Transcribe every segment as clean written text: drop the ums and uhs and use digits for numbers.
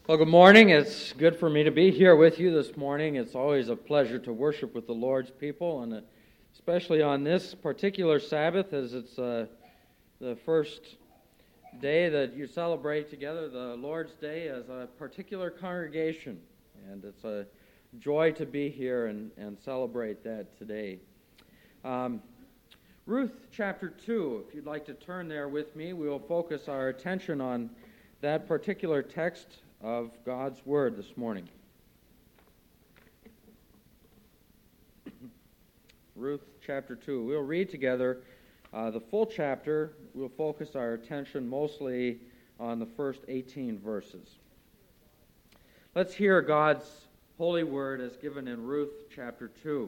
Well, good morning. It's good for me to be here with you this morning. It's always a pleasure to worship with the Lord's people, and especially on this particular Sabbath, as it's the first day that you celebrate together, the Lord's Day, as a particular congregation. And it's a joy to be here and celebrate that today. Ruth chapter 2, if you'd like to turn there with me, we will focus our attention on that particular text of God's Word this morning. Ruth chapter 2. We'll read together the full chapter. We'll focus our attention mostly on the first 18 verses. Let's hear God's holy word as given in Ruth chapter 2.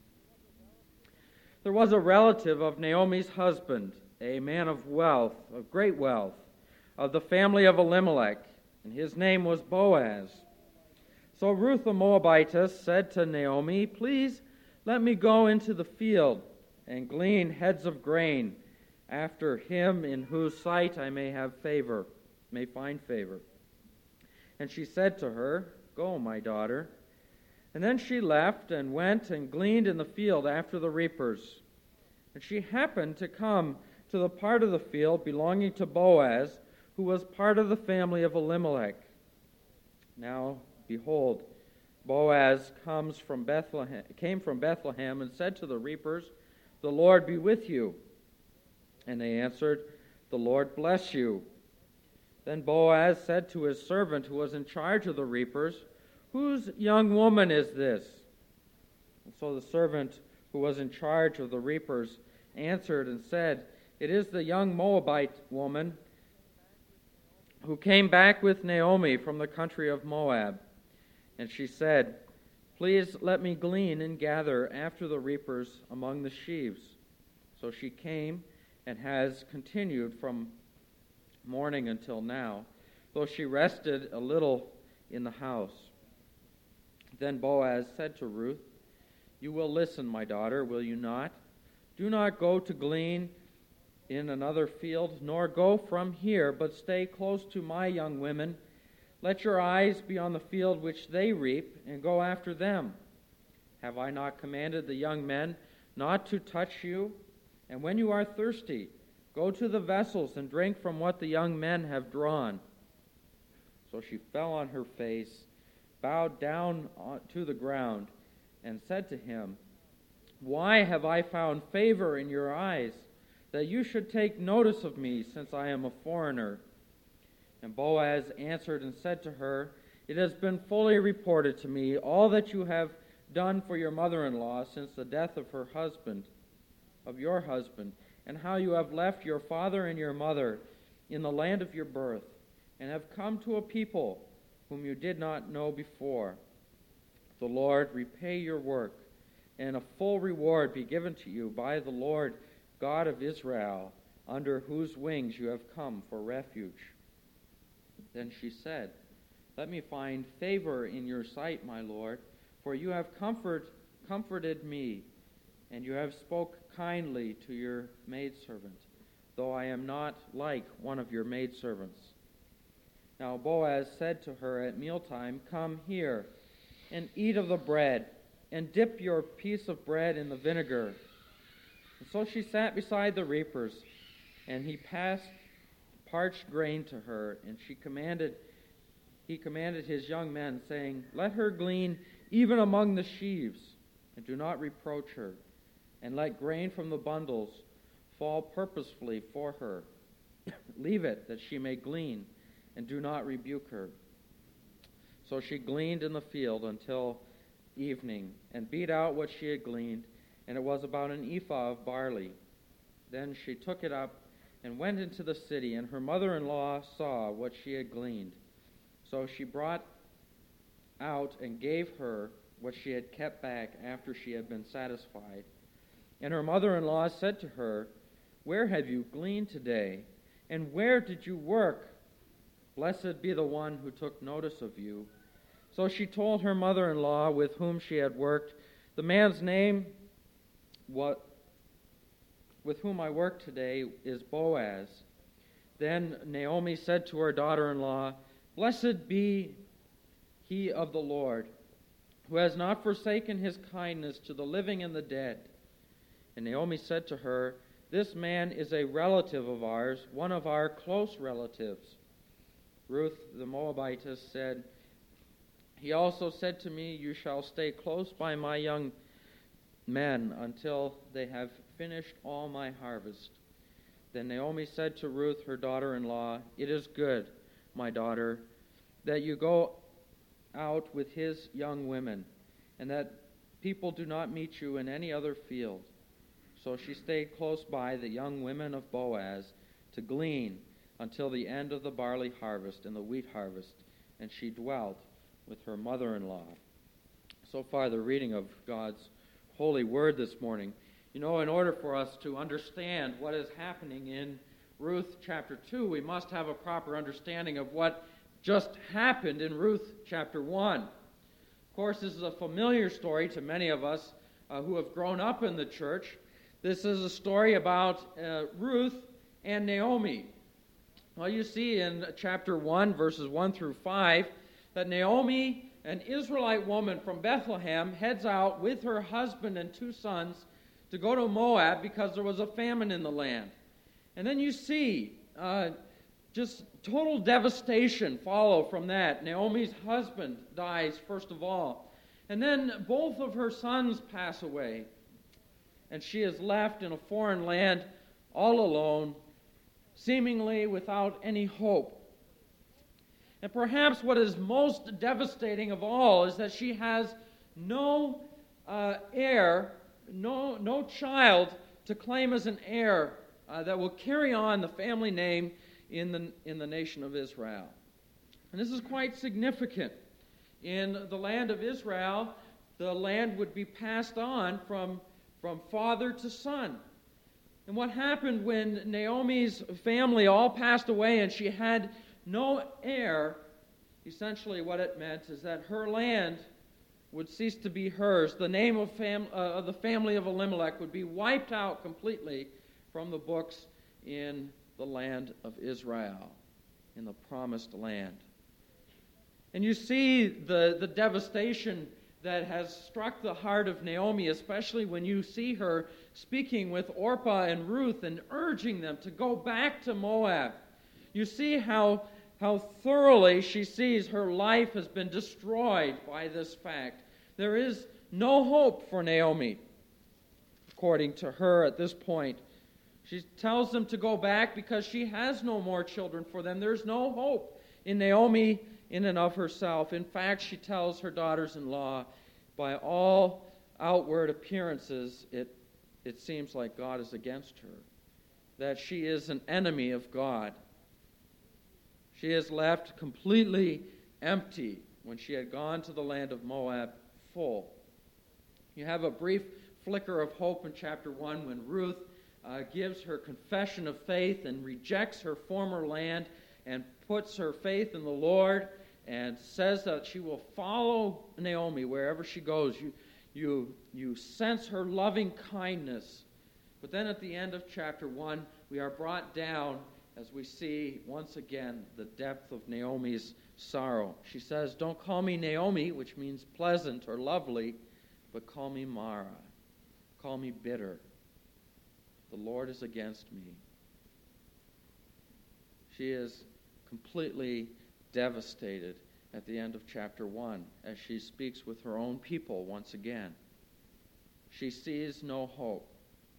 There was a relative of Naomi's husband, a man of wealth, of great wealth, of the family of Elimelech, and his name was Boaz. So Ruth the Moabitess said to Naomi, "Please let me go into the field and glean heads of grain after him in whose sight I may find favor." And she said to her, "Go, my daughter." And then she left and went and gleaned in the field after the reapers. And she happened to come to the part of the field belonging to Boaz, who was part of the family of Elimelech. Now, behold, Boaz came from Bethlehem and said to the reapers, "The Lord be with you." And they answered, "The Lord bless you." Then Boaz said to his servant who was in charge of the reapers, "Whose young woman is this?" And so the servant who was in charge of the reapers answered and said, "It is the young Moabite woman who came back with Naomi from the country of Moab." And she said, "Please let me glean and gather after the reapers among the sheaves." So she came and has continued from morning until now, though she rested a little in the house. Then Boaz said to Ruth, "You will listen, my daughter, will you not? Do not go to glean in another field, nor go from here, but stay close to my young women. Let your eyes be on the field which they reap, and go after them. Have I not commanded the young men not to touch you? And when you are thirsty, go to the vessels and drink from what the young men have drawn." So she fell on her face, bowed down to the ground, and said to him, "Why have I found favor in your eyes, that you should take notice of me, since I am a foreigner?" And Boaz answered and said to her, "It has been fully reported to me all that you have done for your mother-in-law since the death of your husband, and how you have left your father and your mother in the land of your birth, and have come to a people whom you did not know before. The Lord repay your work, and a full reward be given to you by the Lord God of Israel, under whose wings you have come for refuge." Then she said, "Let me find favor in your sight, my Lord, for you have comforted me, and you have spoke kindly to your maidservant, though I am not like one of your maidservants." Now Boaz said to her at mealtime, "Come here, and eat of the bread, and dip your piece of bread in the vinegar." And so she sat beside the reapers, and he passed parched grain to her, and he commanded his young men, saying, "Let her glean even among the sheaves, and do not reproach her, and let grain from the bundles fall purposefully for her. Leave it that she may glean, and do not rebuke her." So she gleaned in the field until evening, and beat out what she had gleaned, and it was about an ephah of barley. Then she took it up and went into the city, and her mother-in-law saw what she had gleaned. So she brought out and gave her what she had kept back after she had been satisfied. And her mother-in-law said to her, "Where have you gleaned today? And where did you work? Blessed be the one who took notice of you." So she told her mother-in-law with whom she had worked, "The man's name with whom I work today is Boaz." Then Naomi said to her daughter-in-law, Blessed be he of the Lord, who has not forsaken his kindness to the living and the dead. And Naomi said to her, This man is a relative of ours, one of our close relatives. Ruth the Moabitess said, He also said to me, You shall stay close by my young men until they have finished all my harvest. Then Naomi said to Ruth, her daughter-in-law, It is good, my daughter, that you go out with his young women, and that people do not meet you in any other field. So she stayed close by the young women of Boaz to glean until the end of the barley harvest and the wheat harvest, and she dwelt with her mother-in-law. So far, the reading of God's holy word this morning. You know, in order for us to understand what is happening in Ruth chapter 2, we must have a proper understanding of what just happened in Ruth chapter 1. Of course, this is a familiar story to many of us who have grown up in the church. This is a story about Ruth and Naomi. Well, you see in chapter 1, verses 1 through 5, that Naomi, an Israelite woman from Bethlehem, heads out with her husband and 2 sons to go to Moab because there was a famine in the land. And then you see just total devastation follow from that. Naomi's husband dies first of all. And then both of her sons pass away. And she is left in a foreign land all alone, seemingly without any hope. And perhaps what is most devastating of all is that she has no heir, no child to claim as an heir that will carry on the family name in the nation of Israel. And this is quite significant. In the land of Israel, the land would be passed on from father to son. And what happened when Naomi's family all passed away and she had no heir, essentially what it meant is that her land would cease to be hers. The name of the family of Elimelech would be wiped out completely from the books in the land of Israel, in the promised land. And you see the devastation that has struck the heart of Naomi, especially when you see her speaking with Orpah and Ruth and urging them to go back to Moab. You see how thoroughly she sees her life has been destroyed by this fact. There is no hope for Naomi, according to her at this point. She tells them to go back because she has no more children for them. There's no hope in Naomi in and of herself. In fact, she tells her daughters-in-law, by all outward appearances, it seems like God is against her, that she is an enemy of God. She is left completely empty when she had gone to the land of Moab full. You have a brief flicker of hope in chapter 1 when Ruth gives her confession of faith and rejects her former land and puts her faith in the Lord and says that she will follow Naomi wherever she goes. You sense her loving kindness. But then at the end of chapter 1, we are brought down as we see once again the depth of Naomi's sorrow. She says, Don't call me Naomi, which means pleasant or lovely, but call me Mara. Call me bitter. The Lord is against me. She is completely devastated at the end of chapter 1 as she speaks with her own people once again. She sees no hope.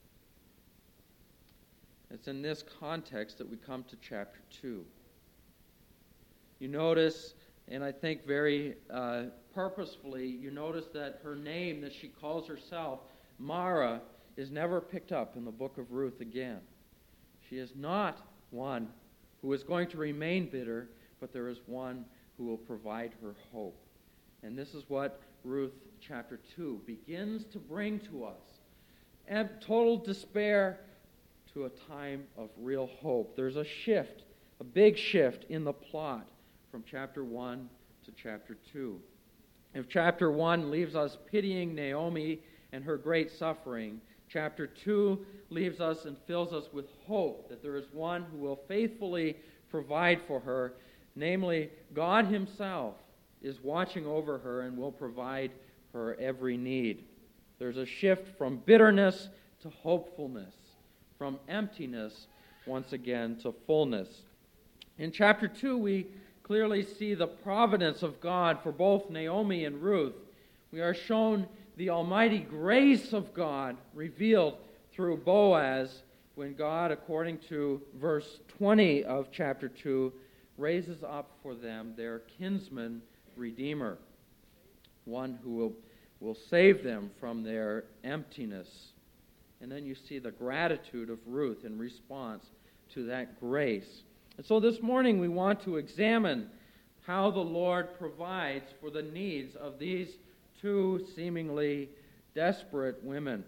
It's in this context that we come to chapter 2. You notice, and I think very purposefully, you notice that her name that she calls herself, Mara, is never picked up in the book of Ruth again. She is not one who is going to remain bitter, but there is one who will provide her hope. And this is what Ruth chapter 2 begins to bring to us. And total despair to a time of real hope. There's a shift, a big shift in the plot from chapter 1 to chapter 2. If chapter 1 leaves us pitying Naomi and her great suffering, chapter 2 leaves us and fills us with hope that there is one who will faithfully provide for her. Namely, God himself is watching over her and will provide her every need. There's a shift from bitterness to hopefulness, from emptiness once again to fullness. In chapter 2, we clearly see the providence of God for both Naomi and Ruth. We are shown the almighty grace of God revealed through Boaz when God, according to verse 20 of chapter 2, raises up for them their kinsman redeemer, one who will save them from their emptiness. And then you see the gratitude of Ruth in response to that grace. And so this morning we want to examine how the Lord provides for the needs of these two seemingly desperate women.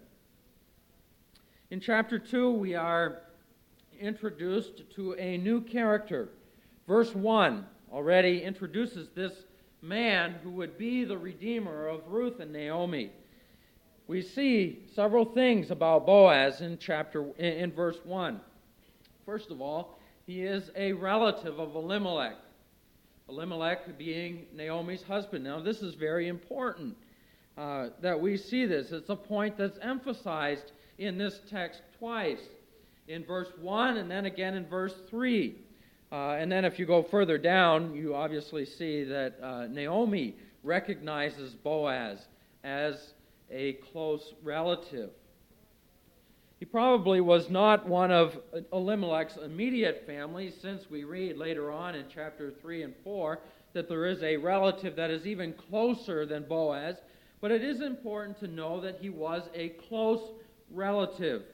In chapter 2, we are introduced to a new character. Verse 1 already introduces this man who would be the redeemer of Ruth and Naomi. We see several things about Boaz in verse 1. First of all, he is a relative of Elimelech. Elimelech being Naomi's husband. Now, this is very important that we see this. It's a point that's emphasized in this text twice, in verse 1 and then again in verse 3. And then if you go further down, you obviously see that Naomi recognizes Boaz as a close relative. He probably was not one of Elimelech's immediate family, since we read later on in chapter 3 and 4 that there is a relative that is even closer than Boaz. But it is important to know that he was a close relative.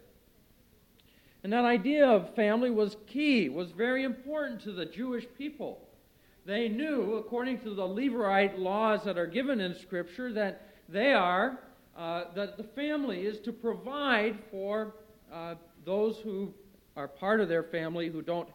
And that idea of family was key, was very important to the Jewish people. They knew, according to the Levirate laws that are given in Scripture, that that the family is to provide for those who are part of their family who do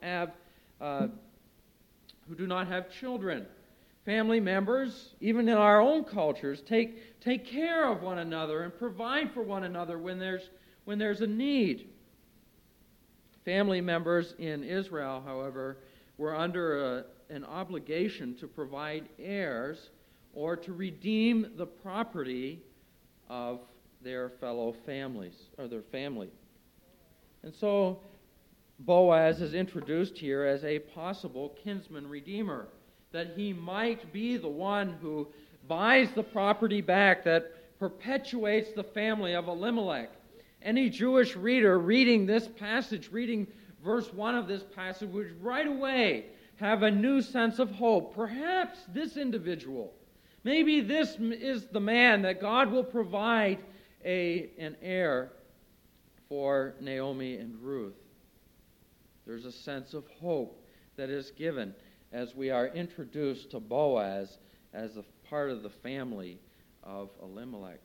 not have children. Family members, even in our own cultures, take care of one another and provide for one another when there's a need. Family members in Israel, however, were under an obligation to provide heirs or to redeem the property of their fellow families, or their family. And so Boaz is introduced here as a possible kinsman redeemer, that he might be the one who buys the property back that perpetuates the family of Elimelech. Any Jewish reader reading this passage, reading verse 1 of this passage, would right away have a new sense of hope. Perhaps this individual, maybe this is the man that God will provide an heir for Naomi and Ruth. There's a sense of hope that is given as we are introduced to Boaz as a part of the family of Elimelech.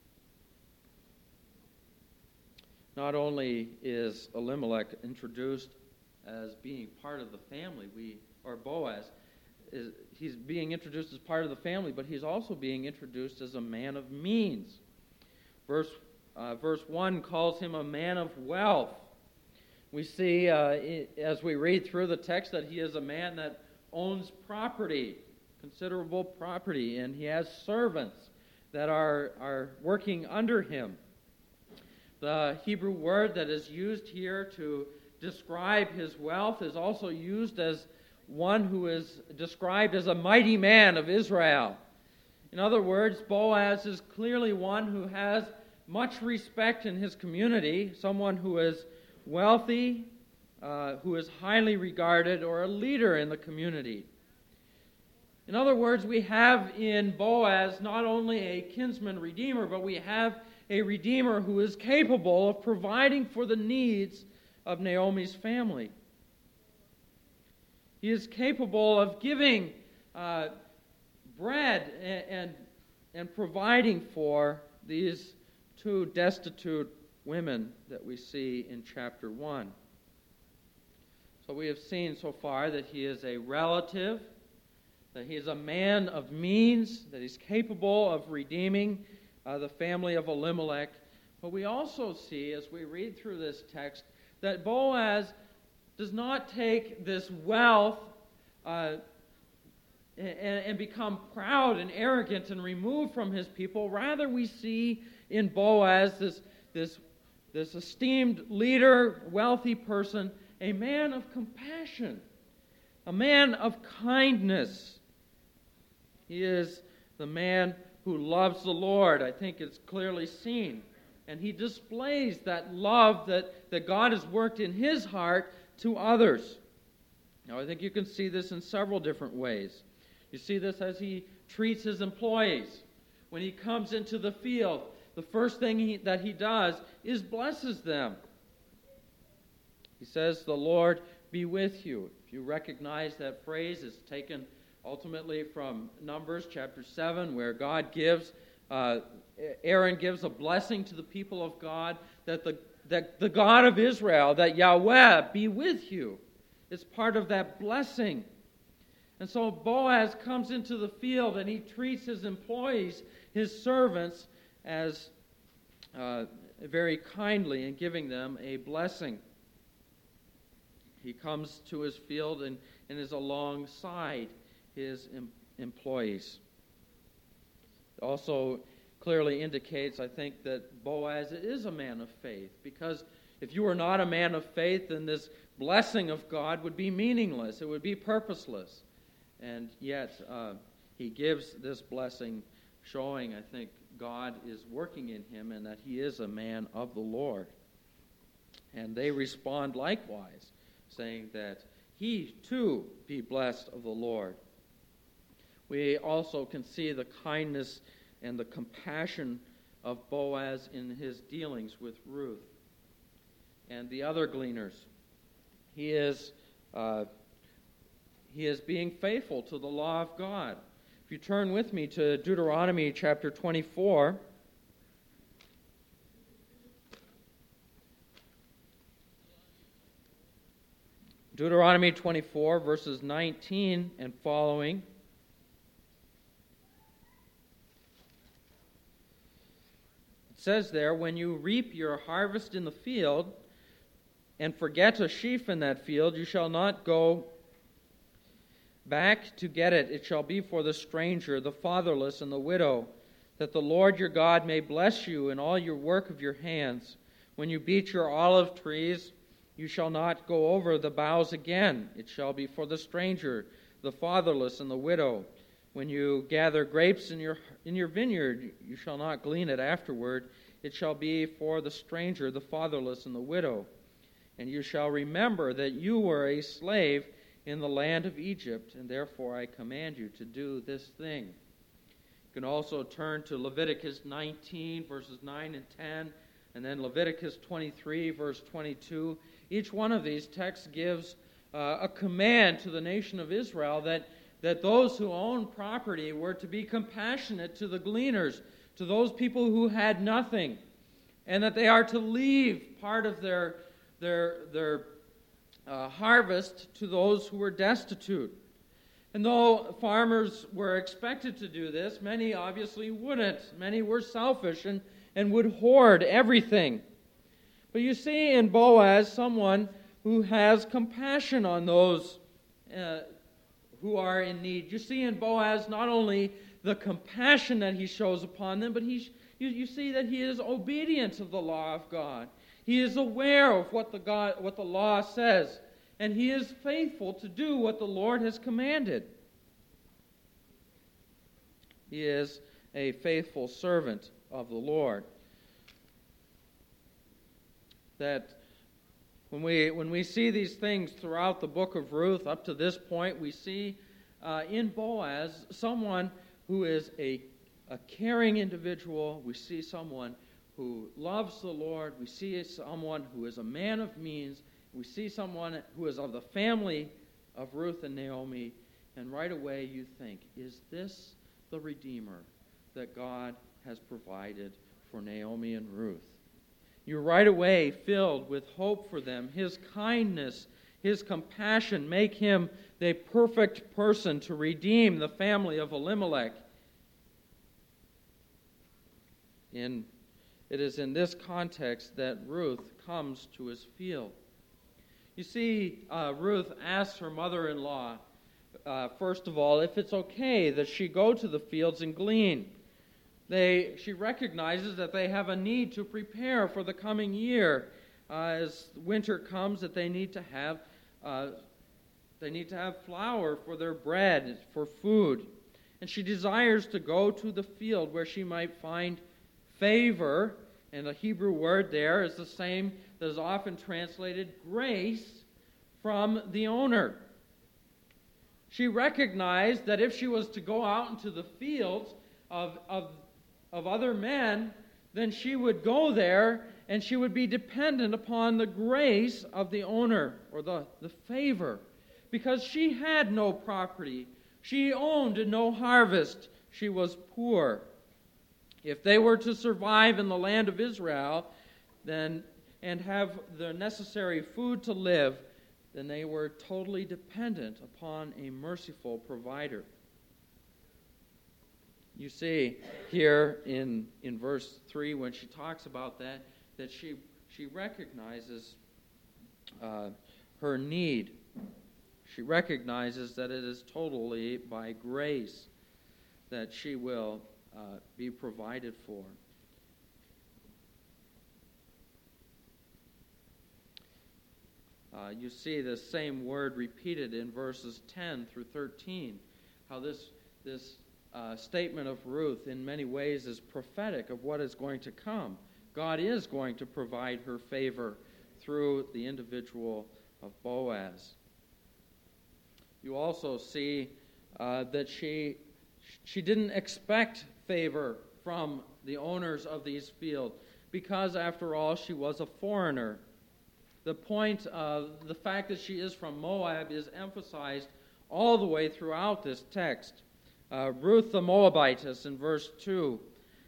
Not only is Elimelech introduced as being part of the family, Boaz, he's being introduced as part of the family, but he's also being introduced as a man of means. Verse 1 calls him a man of wealth. We see as we read through the text that he is a man that owns property, considerable property, and he has servants that are working under him. The Hebrew word that is used here to describe his wealth is also used as one who is described as a mighty man of Israel. In other words, Boaz is clearly one who has much respect in his community, someone who is wealthy, who is highly regarded, or a leader in the community. In other words, we have in Boaz not only a kinsman redeemer, but we have a redeemer who is capable of providing for the needs of Naomi's family. He is capable of giving bread and providing for these two destitute women that we see in chapter 1. So we have seen so far that he is a relative, that he is a man of means, that he's capable of redeeming the family of Elimelech. But we also see, as we read through this text, that Boaz does not take this wealth and become proud and arrogant and removed from his people. Rather, we see in Boaz this esteemed leader, wealthy person, a man of compassion, a man of kindness. He is the man who loves the Lord. I think it's clearly seen. And he displays that love that God has worked in his heart to others. Now, I think you can see this in several different ways. You see this as he treats his employees. When he comes into the field, the first thing that he does is blesses them. He says, "The Lord be with you." If you recognize that phrase, it's taken ultimately from Numbers chapter 7, where Aaron gives a blessing to the people of God, that the God of Israel, that Yahweh, be with you. It's part of that blessing. And so Boaz comes into the field and he treats his employees, his servants, as very kindly in giving them a blessing. He comes to his field and is alongside his employees. It also clearly indicates, I think, that Boaz is a man of faith, because if you were not a man of faith, then this blessing of God would be meaningless. It would be purposeless. And yet, he gives this blessing, showing, I think, God is working in him and that he is a man of the Lord. And they respond likewise, saying that he, too, be blessed of the Lord. We also can see the kindness and the compassion of Boaz in his dealings with Ruth and the other gleaners. He is being faithful to the law of God. If you turn with me to Deuteronomy chapter 24, Deuteronomy 24, verses 19 and following. It says there, "When you reap your harvest in the field and forget a sheaf in that field, you shall not go back to get it. It shall be for the stranger, the fatherless, and the widow, that the Lord your God may bless you in all your work of your hands. When you beat your olive trees, you shall not go over the boughs again. It shall be for the stranger, the fatherless, and the widow. When you gather grapes in your vineyard, you shall not glean it afterward. It shall be for the stranger, the fatherless, and the widow. And you shall remember that you were a slave in the land of Egypt, and therefore I command you to do this thing." You can also turn to Leviticus 19, verses 9 and 10, and then Leviticus 23, verse 22. Each one of these texts gives a command to the nation of Israel that those who own property were to be compassionate to the gleaners, to those people who had nothing, and that they are to leave part of their harvest to those who were destitute. And though farmers were expected to do this, many obviously wouldn't. Many were selfish and would hoard everything. But you see in Boaz someone who has compassion on those who are in need. You see in Boaz not only the compassion that he shows upon them, but you see that he is obedient to the law of God. He is aware of what the law says, and he is faithful to do what the Lord has commanded. He is a faithful servant of the Lord. That when we see these things throughout the book of Ruth up to this point, we see in Boaz someone who is a caring individual. We see someone who loves the Lord. We see someone who is a man of means. We see someone who is of the family of Ruth and Naomi. And right away you think, is this the Redeemer that God has provided for Naomi and Ruth? You're right away filled with hope for them. His kindness, his compassion make him the perfect person to redeem the family of Elimelech. It is in this context that Ruth comes to his field. You see, Ruth asks her mother-in-law first of all, if it's okay that she go to the fields and glean. She recognizes that they have a need to prepare for the coming year. As winter comes, that they need to have flour for their bread, for food. And she desires to go to the field where she might find favor, and the Hebrew word there is the same that is often translated grace from the owner. She recognized that if she was to go out into the fields of other men, then she would go there and she would be dependent upon the grace of the owner, or the favor, because she had no property. She owned no harvest. She was poor. If they were to survive in the land of Israel and have the necessary food to live, then they were totally dependent upon a merciful provider. You see here in verse 3, when she talks about that she recognizes her need. She recognizes that it is totally by grace that she will be provided for. You see the same word repeated in verses 10 through 13, how this statement of Ruth in many ways is prophetic of what is going to come. God is going to provide her favor through the individual of Boaz. You also see that she didn't expect favor from the owners of these fields, because after all she was a foreigner. The point of the fact that she is from Moab is emphasized all the way throughout this text. Ruth the Moabitess in verse 2.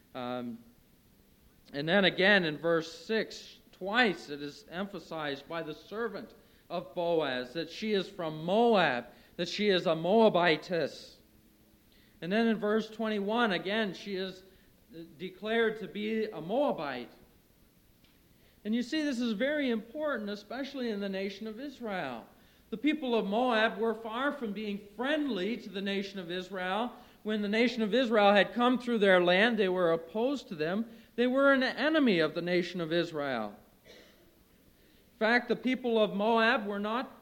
And then again in verse 6, twice it is emphasized by the servant of Boaz that she is from Moab, that she is a Moabitess. And then in verse 21, again, she is declared to be a Moabite. And you see, this is very important, especially in the nation of Israel. The people of Moab were far from being friendly to the nation of Israel. When the nation of Israel had come through their land, they were opposed to them. They were an enemy of the nation of Israel. In fact, the people of Moab were not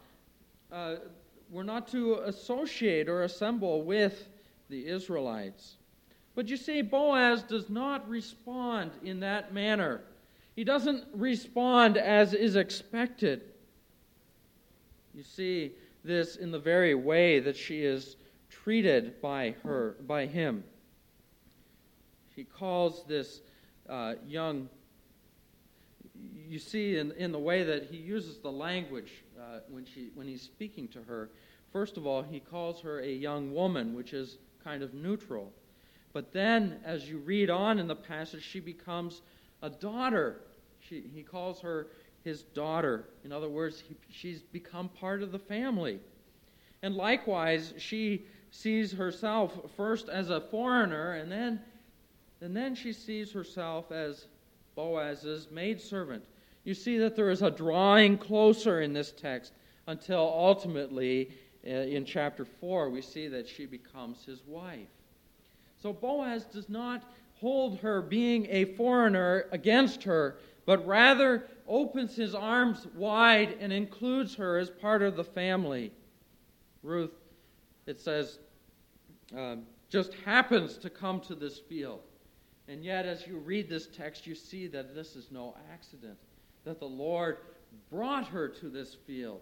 to associate or assemble with the Israelites. But you see, Boaz does not respond in that manner. He doesn't respond as is expected. You see this in the very way that she is treated by him. He calls this young, you see in the way that he uses the language when he's speaking to her. First of all, he calls her a young woman, which is kind of neutral. But then, as you read on in the passage, she becomes a daughter. He calls her his daughter. In other words, she's become part of the family. And likewise, she sees herself first as a foreigner, and then she sees herself as Boaz's maidservant. You see that there is a drawing closer in this text until ultimately in chapter 4 we see that she becomes his wife. So Boaz does not hold her being a foreigner against her, but rather opens his arms wide and includes her as part of the family. Ruth, it says, just happens to come to this field. And yet, as you read this text, you see that this is no accident, that the Lord brought her to this field.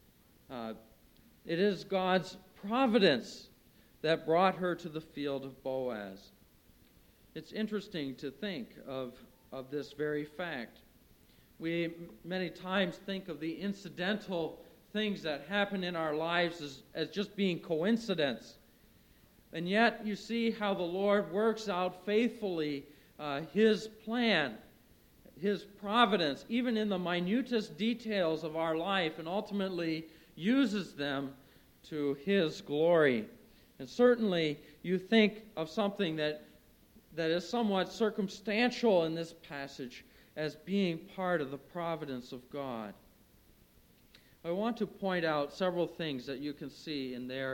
It is God's providence that brought her to the field of Boaz. It's interesting to think of this very fact. We many times think of the incidental things that happen in our lives as just being coincidence. And yet you see how the Lord works out faithfully His plan, His providence, even in the minutest details of our life, and ultimately uses them to His glory. And certainly you think of something that is somewhat circumstantial in this passage as being part of the providence of God. I want to point out several things that you can see in there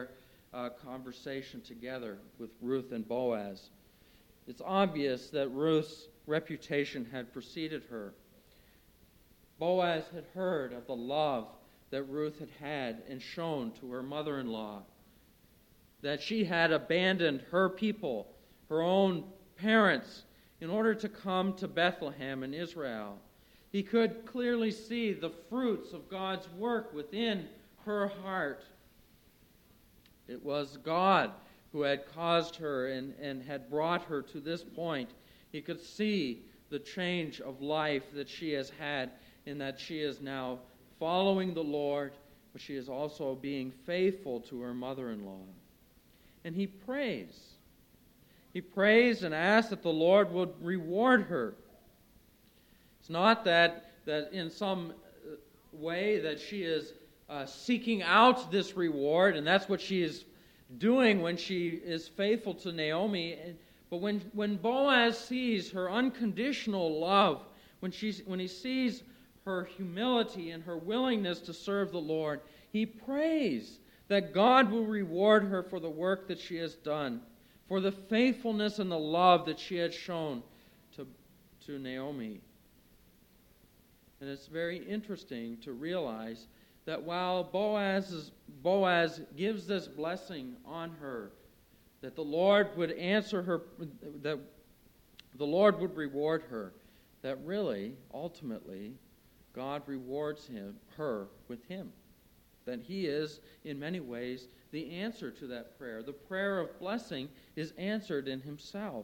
conversation together with Ruth and Boaz. It's obvious that Ruth's reputation had preceded her. Boaz had heard of the love that Ruth had had and shown to her mother-in-law, that she had abandoned her people, her own parents, in order to come to Bethlehem in Israel. He could clearly see the fruits of God's work within her heart. It was God who had caused her and had brought her to this point. He could see the change of life that she has had, in that she is now following the Lord, but she is also being faithful to her mother-in-law. And he prays. He prays and asks that the Lord would reward her. It's not that in some way that she is seeking out this reward, and that's what she is doing when she is faithful to Naomi. But when Boaz sees her unconditional love, when he sees her humility and her willingness to serve the Lord, he prays that God will reward her for the work that she has done, for the faithfulness and the love that she had shown to Naomi. And it's very interesting to realize that while Boaz gives this blessing on her, that the Lord would answer her, that the Lord would reward her, that really, ultimately, God rewards her with him. That he is, in many ways, the answer to that prayer. The prayer of blessing is answered in himself.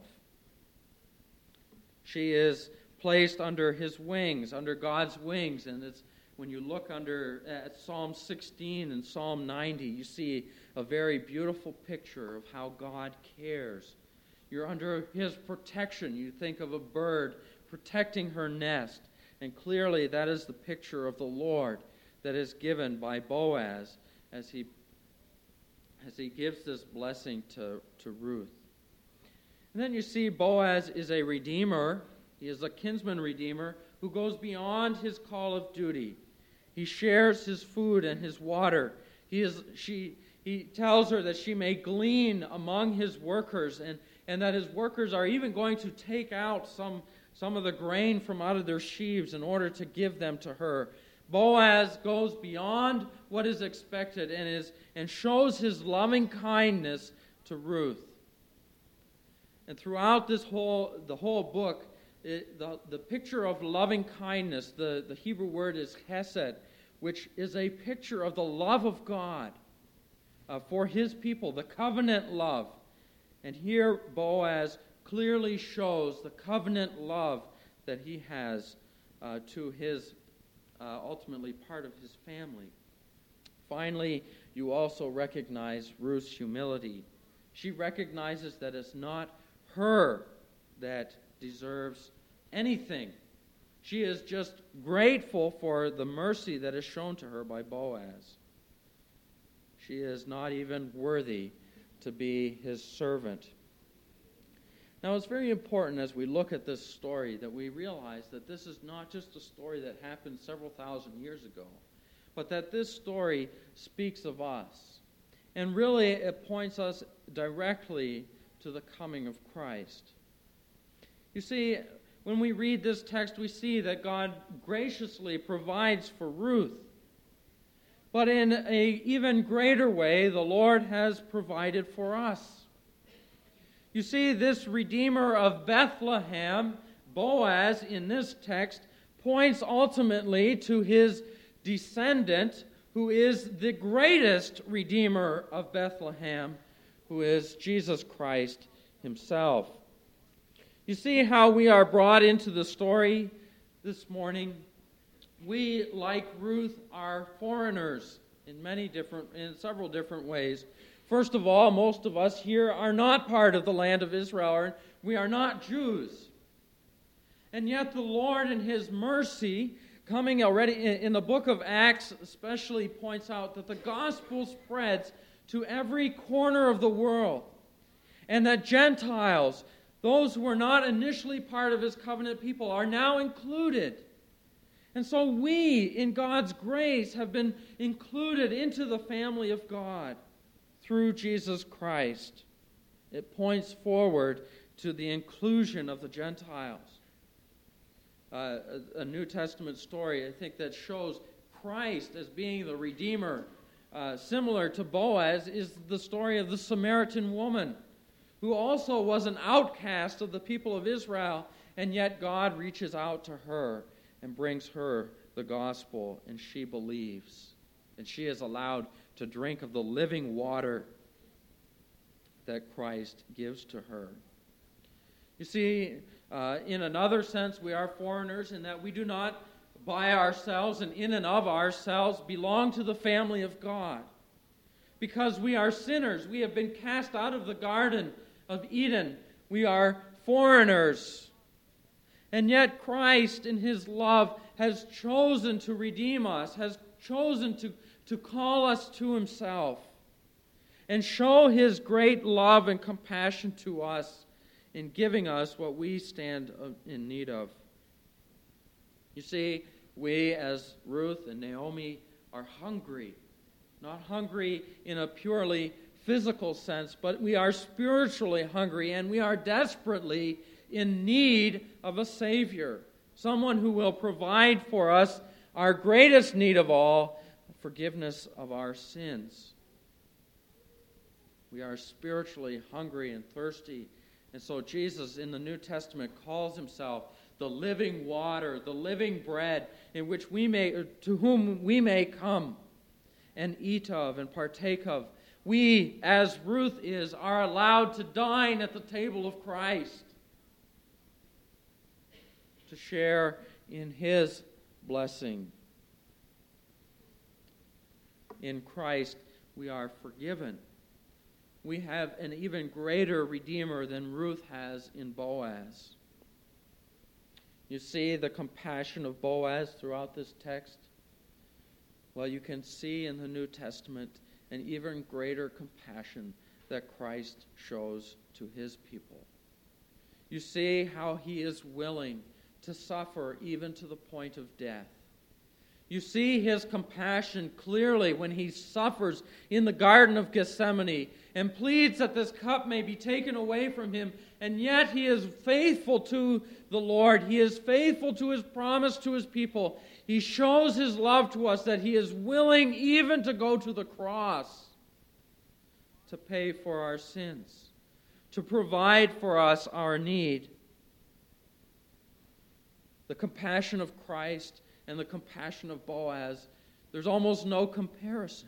She is placed under his wings, under God's wings, and it's when you look at Psalm 16 and Psalm 90, you see a very beautiful picture of how God cares. You're under his protection. You think of a bird protecting her nest, and clearly that is the picture of the Lord that is given by Boaz as he gives this blessing to Ruth. And then you see Boaz is a redeemer. He is a kinsman redeemer who goes beyond his call of duty. He shares his food and his water. He tells her that she may glean among his workers, and that his workers are even going to take out some of the grain from out of their sheaves in order to give them to her. Boaz goes beyond what is expected and shows his loving kindness to Ruth. And throughout the whole book, the picture of loving kindness, the Hebrew word is chesed, which is a picture of the love of God for his people, the covenant love. And here Boaz clearly shows the covenant love that he has to his, ultimately part of his family. Finally, you also recognize Ruth's humility. She recognizes that it's not her that deserves anything. She is just grateful for the mercy that is shown to her by Boaz. She is not even worthy to be his servant. Now, it's very important as we look at this story that we realize that this is not just a story that happened several thousand years ago, but that this story speaks of us. And really, it points us directly to the coming of Christ. You see, when we read this text, we see that God graciously provides for Ruth. But in an even greater way, the Lord has provided for us. You see, this Redeemer of Bethlehem, Boaz, in this text, points ultimately to his descendant, who is the greatest Redeemer of Bethlehem, who is Jesus Christ himself. You see how we are brought into the story this morning? We, like Ruth, are foreigners in several different ways. First of all, most of us here are not part of the land of Israel. We are not Jews. And yet the Lord in his mercy, coming already in the book of Acts especially, points out that the gospel spreads to every corner of the world. And that Gentiles, those who were not initially part of his covenant people, are now included. And so we, in God's grace, have been included into the family of God through Jesus Christ. It points forward to the inclusion of the Gentiles. A New Testament story, I think, that shows Christ as being the Redeemer, similar to Boaz, is the story of the Samaritan woman, who also was an outcast of the people of Israel, and yet God reaches out to her and brings her the gospel, and she believes. And she is allowed to drink of the living water that Christ gives to her. You see, in another sense, we are foreigners in that we do not by ourselves and in and of ourselves belong to the family of God. Because we are sinners. We have been cast out of the Garden of Eden. We are foreigners. And yet Christ, in his love, has chosen to redeem us, has chosen to call us to himself and show his great love and compassion to us in giving us what we stand in need of. You see, we as Ruth and Naomi are hungry. Not hungry in a purely physical sense, but we are spiritually hungry, and we are desperately in need of a Savior. Someone who will provide for us our greatest need of all, forgiveness of our sins. We are spiritually hungry and thirsty. And so Jesus in the New Testament calls himself the living water, the living bread, in which to whom we may come and eat of and partake of. We, as Ruth is, are allowed to dine at the table of Christ, to share in his blessing. In Christ, we are forgiven. We have an even greater Redeemer than Ruth has in Boaz. You see the compassion of Boaz throughout this text? Well, you can see in the New Testament an even greater compassion that Christ shows to his people. You see how he is willing to suffer even to the point of death. You see his compassion clearly when he suffers in the Garden of Gethsemane and pleads that this cup may be taken away from him, and yet he is faithful to the Lord. He is faithful to his promise to his people. He shows his love to us that he is willing even to go to the cross to pay for our sins, to provide for us our need. The compassion of Christ and the compassion of Boaz, there's almost no comparison.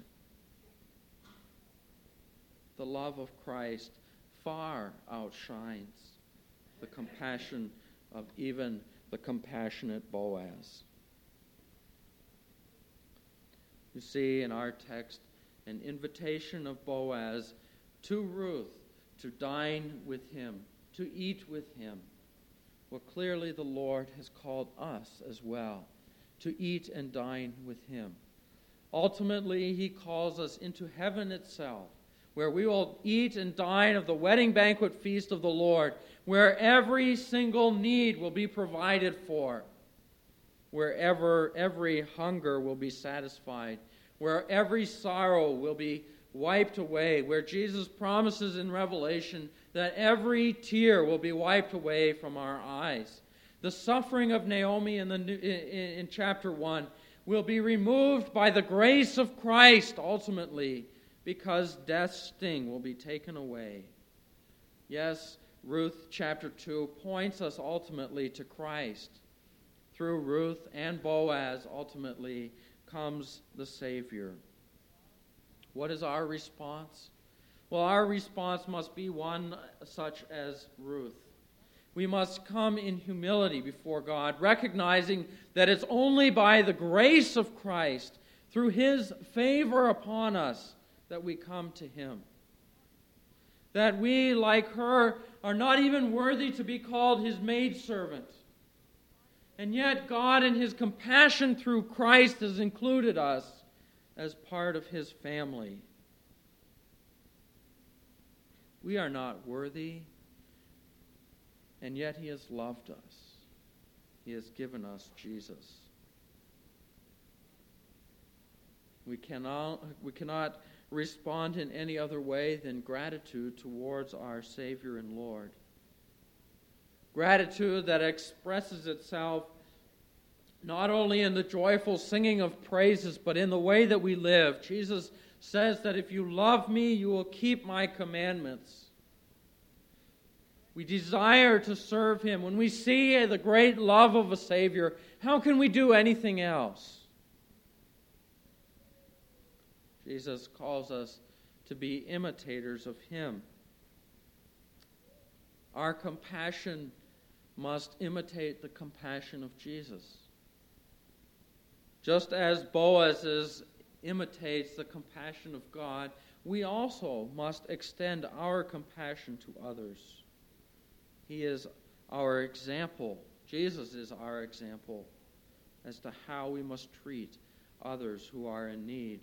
The love of Christ far outshines the compassion of even the compassionate Boaz. You see in our text an invitation of Boaz to Ruth to dine with him, to eat with him. Well, clearly the Lord has called us as well to eat and dine with him. Ultimately, he calls us into heaven itself, where we will eat and dine of the wedding banquet feast of the Lord, where every single need will be provided for, wherever every hunger will be satisfied, where every sorrow will be wiped away, where Jesus promises in Revelation that every tear will be wiped away from our eyes. The suffering of Naomi in chapter 1 will be removed by the grace of Christ ultimately, because death's sting will be taken away. Yes, Ruth chapter 2 points us ultimately to Christ. Through Ruth and Boaz ultimately comes the Savior. What is our response? Well, our response must be one such as Ruth. We must come in humility before God, recognizing that it's only by the grace of Christ, through his favor upon us, that we come to him. That we, like her, are not even worthy to be called his maidservant. And yet God, in his compassion through Christ, has included us as part of his family. We are not worthy, and yet he has loved us. He has given us Jesus. We cannot respond in any other way than gratitude towards our Savior and Lord. Gratitude that expresses itself not only in the joyful singing of praises, but in the way that we live. Jesus says that if you love me, you will keep my commandments. We desire to serve him. When we see the great love of a Savior, how can we do anything else? Jesus calls us to be imitators of him. Our compassion must imitate the compassion of Jesus. Just as Boaz imitates the compassion of God, we also must extend our compassion to others. He is our example. Jesus is our example as to how we must treat others who are in need.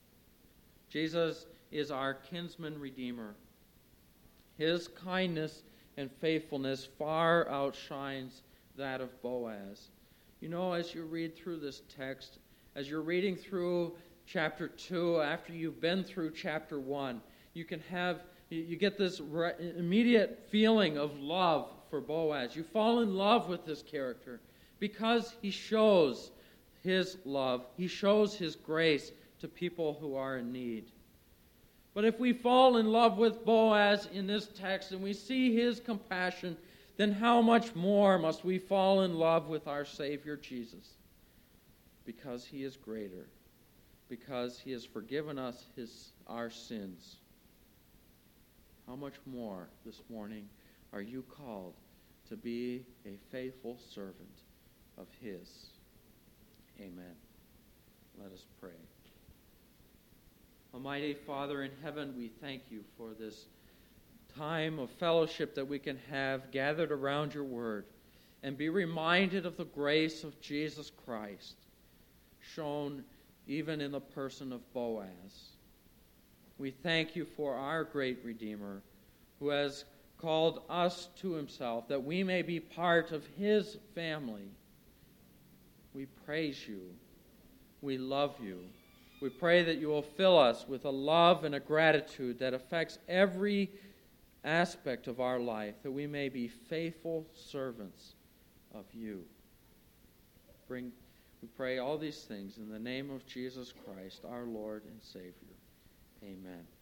Jesus is our kinsman redeemer. His kindness and faithfulness far outshines that of Boaz. You know, as you read through this text, as you're reading through chapter 2, after you've been through chapter 1, you get this immediate feeling of love for Boaz. You fall in love with this character because he shows his love. He shows his grace to people who are in need. But if we fall in love with Boaz in this text and we see his compassion, then how much more must we fall in love with our Savior Jesus? Because he is greater. Because he has forgiven us our sins. How much more this morning are you called to be a faithful servant of his? Amen. Let us pray. Almighty Father in heaven, we thank you for this time of fellowship that we can have gathered around your word and be reminded of the grace of Jesus Christ shown even in the person of Boaz. We thank you for our great Redeemer who has called us to himself that we may be part of his family. We praise you. We love you. We pray that you will fill us with a love and a gratitude that affects every aspect of our life, that we may be faithful servants of you. We pray all these things in the name of Jesus Christ, our Lord and Savior. Amen.